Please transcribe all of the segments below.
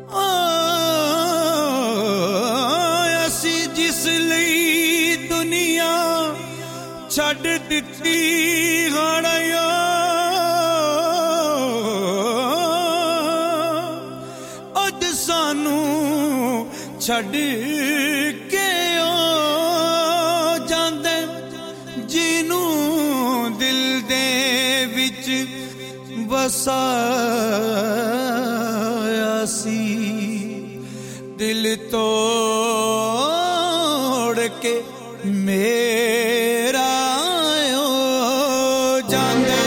असी जिस लई दुनिया छड्ड दित्ती हाड़िया अज सानू छड्ड के जांदे जिनू दिल दे विच वसाया सी दिल तोड़ के मेरा जांदे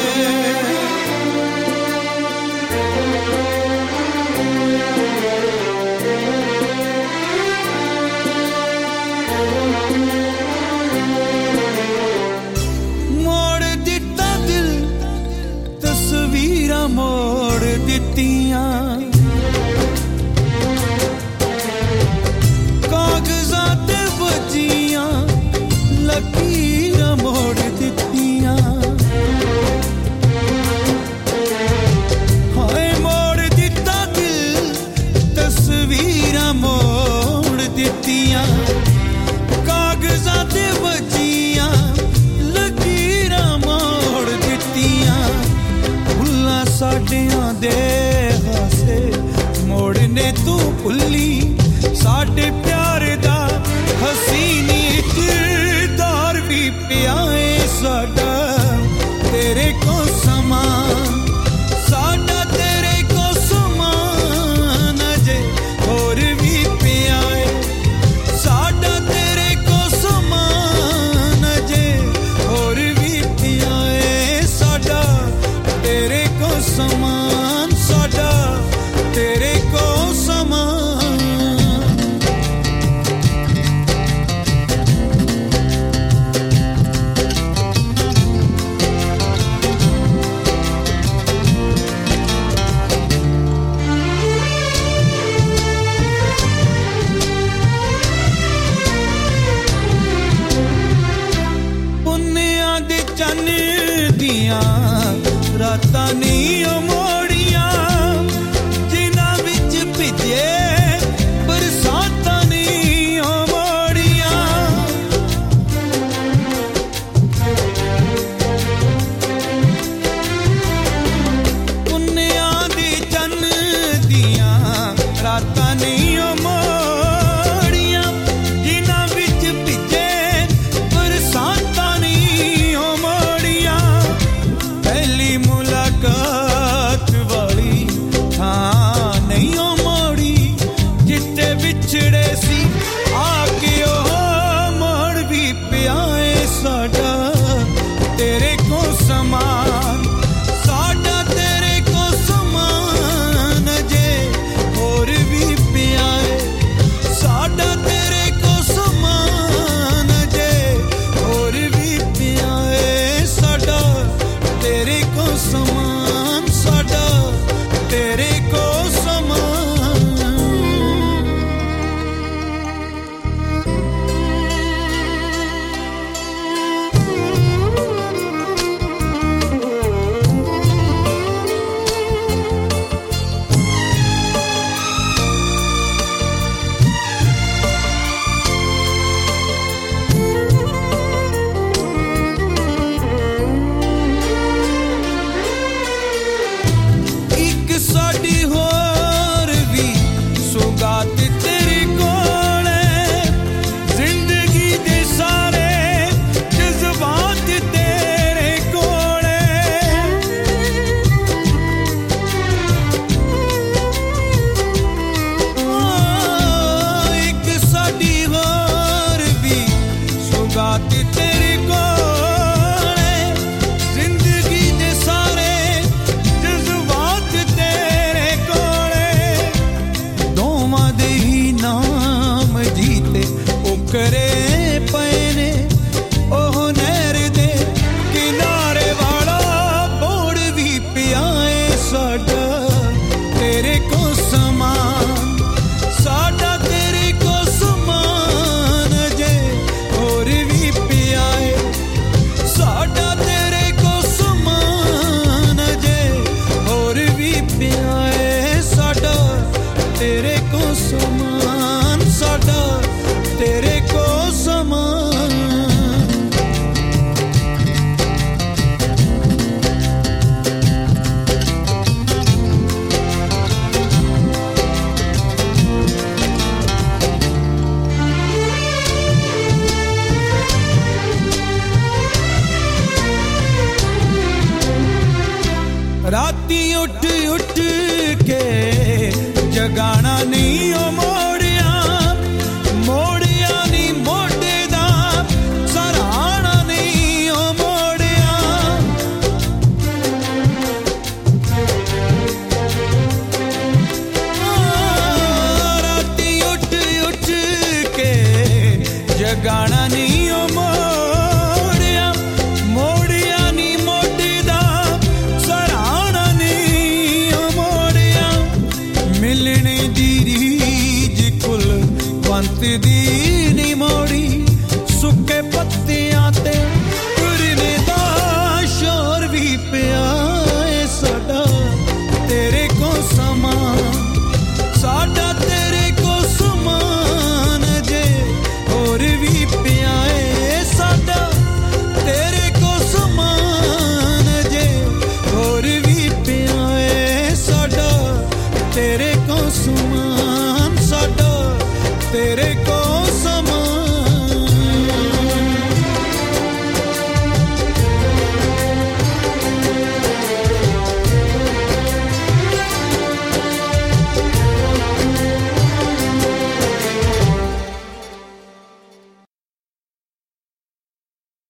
मोड़ दिता दिल तस्वीरां मोड़ दित्तियां लकीरां मोड़ दित्तियां हाय मोड़ दिता दिल तस्वीरां मोड़ दित्तियां कागज़ां ते बजियां लकीरां मोड़ दित्तियां भुल्लां साडियां दे हासे मोड़ने तू भुल्ली साडे प्यार दा हसीनी इकरार भी पियाए साडा तेरे को समान साडा तेरे को समान अजे होर भी पियाए साडा तेरे को समान अजे होर भी पियाए साडा तेरे को समान साडा तेरे को समान चन दिया रातां नहीं मोड़ियां जिन्हां विच भिजे बरसातां नहीं मोड़ियां पुन्नियां दी चन दिया रातां नहीं मोड़ियां जिन्हां विच भिजे बरसातां मुलाकात वाली थां नहीं मोड़ी जिते बिछड़े सी आके ओ मोड़ भी पियाए साडा तेरे को समान साडा तेरे को समान जे होर भी पियाए साडा तेरे को समान जे होर भी पियाए साडा तेरे को समान साडा तेरे को समान साडी होर भी सुगात तेरे कोले जिंदगी दे सारे जज्बात तेरे कोले एक साडी होर भी सुगात तेरे कोले जिंदगी दे सारे नाम जीते उकरे पैने ओह नहर दे किनारे वाला बोड़ भी पियाए साडा तेरे को समान साडा तेरे को समान जे होर भी पियाए साडा तेरे को समान जे होर भी पियाए साडा तेरे राती उठ उठ के जगाना नहीं ओ मोर